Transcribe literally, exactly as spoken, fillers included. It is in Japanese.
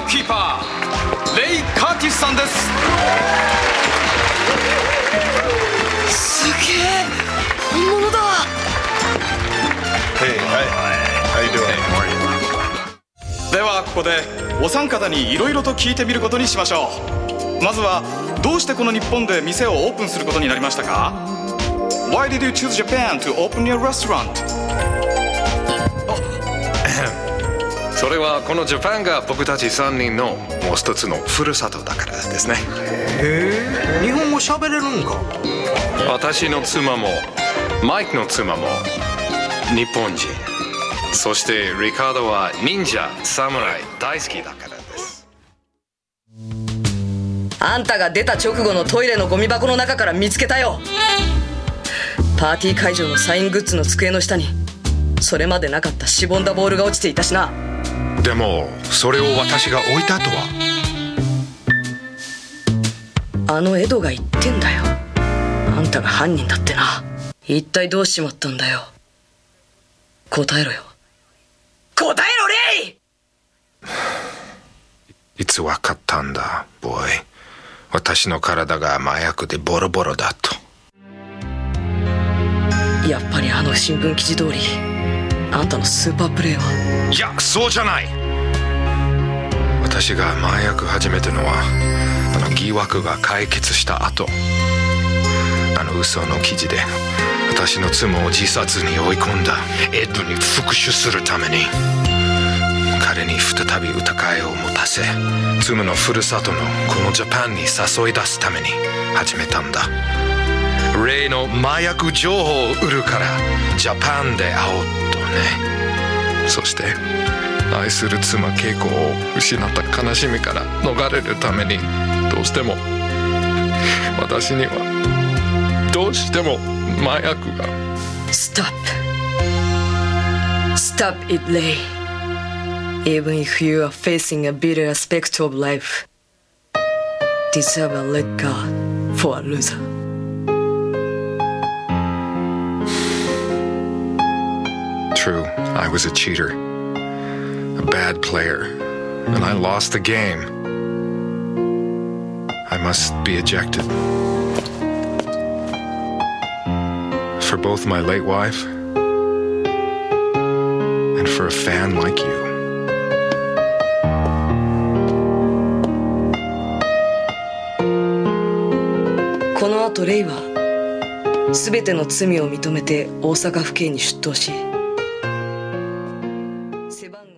キーパーレイ・カーティスさんです。 すげえ、本物だ。 Hey, hi. How you doing? ではここでお三方にいろいろと聞いてみることにしましょう。まずはどうしてこの日本で店をオープンすることになりましたか？ Why did you choose Japan to open your restaurant? それはこのジャパンが僕たちさんにんのもう一つのふるさとだからですね。 へえ、日本語喋れるんか。 私の妻もマイクの妻も日本人、そしてリカードは忍者侍大好きだからです。 あんたが出た直後のトイレのゴミ箱の中から見つけたよ。パーティー会場のサイングッズの机の下にそれまでなかったしぼんだボールが落ちていたしな。 でもそれを私が置いたとは。 あのエドが言ってんだよ、あんたが犯人だってな。一体どうしちまったんだよ。答えろよ、答えろレイ。 いつ分かったんだボーイ、私の体が麻薬でボロボロだと。 やっぱりあの新聞記事通りあんたのスーパープレーは。 いや、そうじゃない。私が麻薬始めたのはあの疑惑が解決した後、あの嘘の記事で私の妻を自殺に追い込んだエドに復讐するために、彼に再び疑いを持たせ、妻のふるさとのこのジャパンに誘い出すために始めたんだ。例の麻薬情報を売るからジャパンで会おうとね。そして愛する妻ケイコを失った悲しみから逃れるために、どうしても私にはどうしても麻薬が。 Stop Stop it, Lei. Even if you are facing a bitter aspect of life, deserve a red card for a loser. True, I was a cheater, a bad player, and I lost the game. I must be ejected. For both my late wife and for a fan like you. この後レイは全ての罪を認めて大阪府警に出頭し、背番号